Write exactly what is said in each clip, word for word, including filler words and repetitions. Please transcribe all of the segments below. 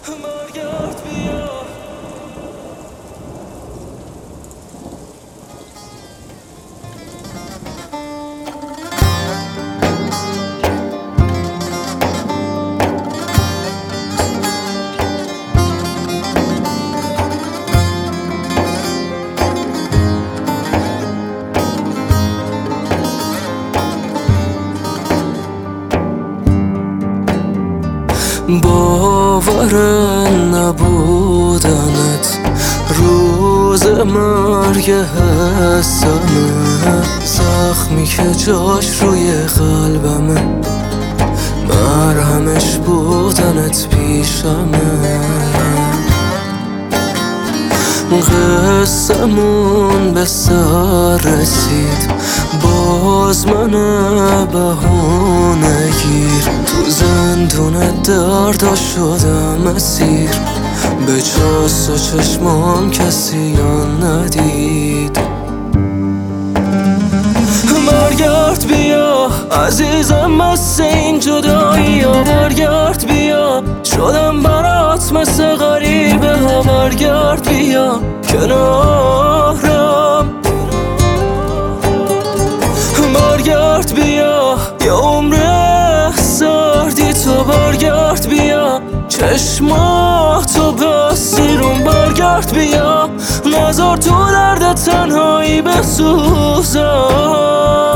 برگرد بیا. باور نبودنت روز مرگ حسمه، زخمی که جاش روی قلبمه، مرهمش بودنت پیشمه. قصمون به سر رسید، باز من بهونه گیر، تو زندون دردا شدم اسیر، به جز و چشمام کسی یا ندید. برگرد بیا عزیزم، مثل این جدایی ها برگرد بیا، شدم برات مثل غریبه ها برگرد بیا کنارم. برگرد بیا یا عمر سردی تو برگرد بیا، چشماتو بستیرون برگرد بیا، نذار تو درد تنهایی بسوزم.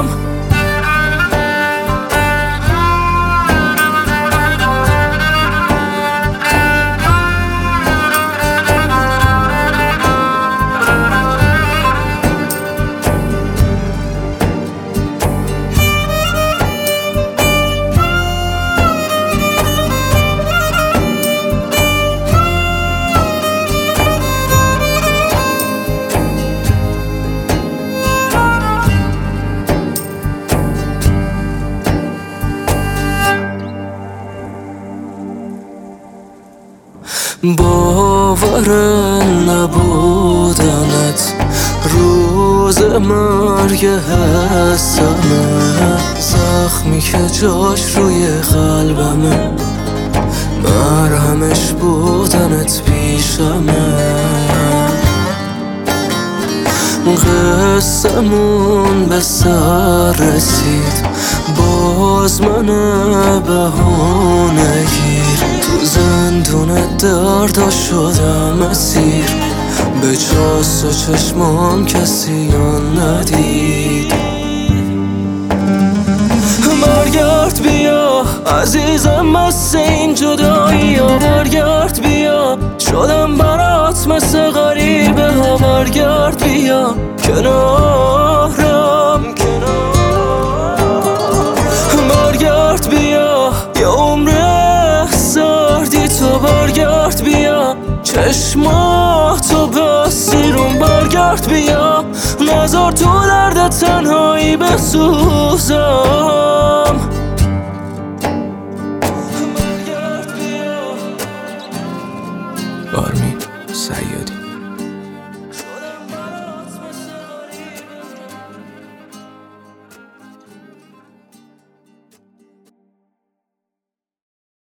باور نبودنت روز مرگ حسمه، زخمی که جاش روی قلبمه، مرهمش بودنت پیشمه. قصمون به سر رسید، باز من بهونه گیر، تو زندون دردا شدم اسیر، به جز و چشمام کسی یا ندید. برگرد بیا عزیزم، مثل این جدایی ها برگرد بیا، شدم برات مثل غریبه ها برگرد بیا کنارم. برگرد بیا یا عمر سردی تو برگرد بیا، چشماتو بستیرون برگرد بیا، نذار تو درد تنهایی بسوزم. آرمین سیادی.